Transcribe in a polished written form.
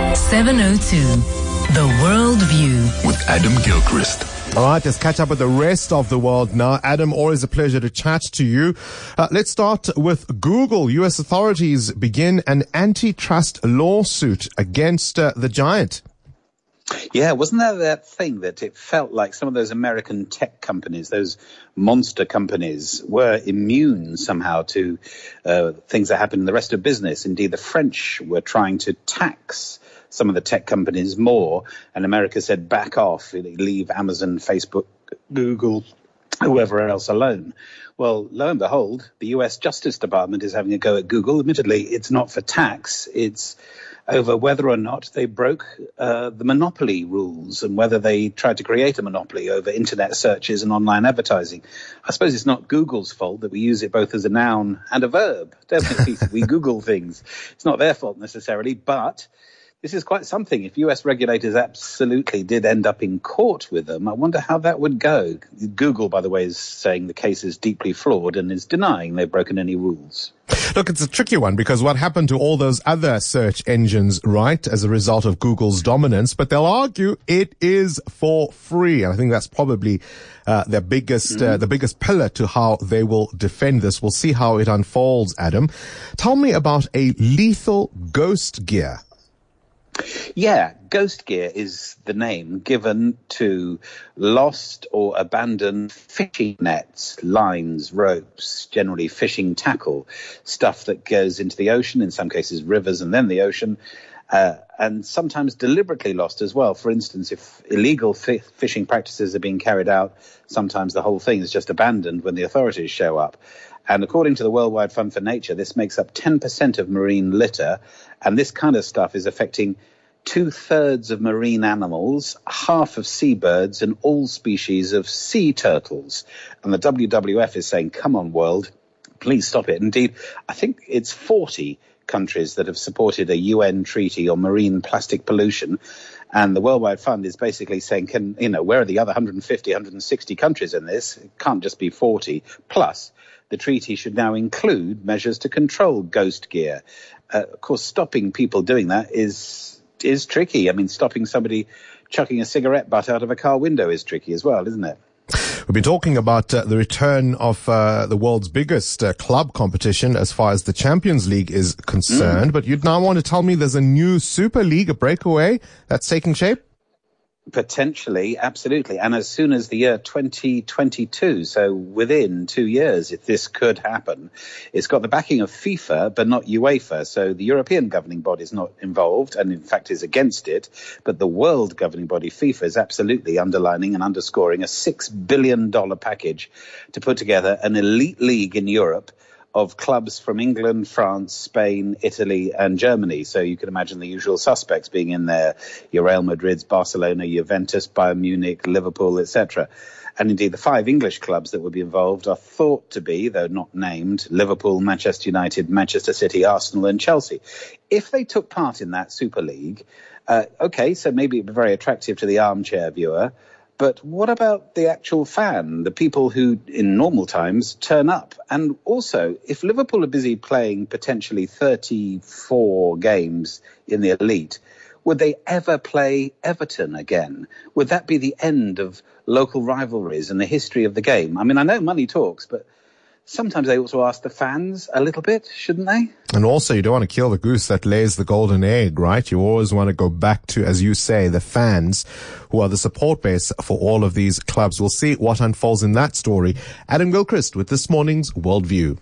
702, The World View. With Adam Gilchrist. All right, let's catch up with the rest of the world now. Adam, always a pleasure to chat to you. Let's start with Google. U.S. authorities begin an antitrust lawsuit against the giant. Yeah, wasn't there that thing that it felt like some of those American tech companies, those monster companies, were immune somehow to things that happen in the rest of business? Indeed, the French were trying to tax some of the tech companies more, and America said, back off, leave Amazon, Facebook, Google, whoever else alone. Well, lo and behold, the US Justice Department is having a go at Google. Admittedly, it's not for tax, it's over whether or not they broke the monopoly rules and whether they tried to create a monopoly over internet searches and online advertising. I suppose it's not Google's fault that we use it both as a noun and a verb. Definitely, we Google things. It's not their fault necessarily, but this is quite something. If US regulators absolutely did end up in court with them, I wonder how that would go. Google, by the way, is saying the case is deeply flawed and is denying they've broken any rules. Look, it's a tricky one because what happened to all those other search engines, right, as a result of Google's dominance? But they'll argue it is for free. And I think that's probably the biggest pillar to how they will defend this. We'll see how it unfolds, Adam. Tell me about a lethal ghost gear. Yeah, ghost gear is the name given to lost or abandoned fishing nets, lines, ropes, generally fishing tackle, stuff that goes into the ocean, in some cases rivers and then the ocean, and sometimes deliberately lost as well. For instance, if illegal fishing practices are being carried out, sometimes the whole thing is just abandoned when the authorities show up. And according to the Worldwide Fund for Nature, this makes up 10% of marine litter. And this kind of stuff is affecting 2/3 of marine animals, half of seabirds, and all species of sea turtles. And the WWF is saying, come on, world, please stop it. Indeed, I think it's 40 countries that have supported a UN treaty on marine plastic pollution. And the Worldwide Fund is basically saying, where are the other 150, 160 countries in this? It can't just be 40. Plus, the treaty should now include measures to control ghost gear. Of course, stopping people doing that is tricky. I mean, stopping somebody chucking a cigarette butt out of a car window is tricky as well, isn't it? We've been talking about the return of the world's biggest club competition as far as the Champions League is concerned. But you'd now want to tell me there's a new Super League, a breakaway that's taking shape? Potentially, absolutely. And as soon as the year 2022, so within 2 years, if this could happen, it's got the backing of FIFA, but not UEFA. So the European governing body is not involved and in fact is against it. But the world governing body, FIFA, is absolutely underlining and underscoring a $6 billion package to put together an elite league in Europe of clubs from England, France, Spain, Italy, and Germany. So you can imagine the usual suspects being in there, your Real Madrids, Barcelona, Juventus, Bayern Munich, Liverpool, etc. And indeed, the 5 English clubs that would be involved are thought to be, though not named, Liverpool, Manchester United, Manchester City, Arsenal, and Chelsea. If they took part in that Super League, so maybe it'd be very attractive to the armchair viewer. But what about the actual fan, the people who in normal times turn up? And also, if Liverpool are busy playing potentially 34 games in the elite, would they ever play Everton again? Would that be the end of local rivalries and the history of the game? I mean, I know money talks, but sometimes they ought to ask the fans a little bit, shouldn't they? And also, you don't want to kill the goose that lays the golden egg, right? You always want to go back to, as you say, the fans who are the support base for all of these clubs. We'll see what unfolds in that story. Adam Gilchrist with this morning's Worldview.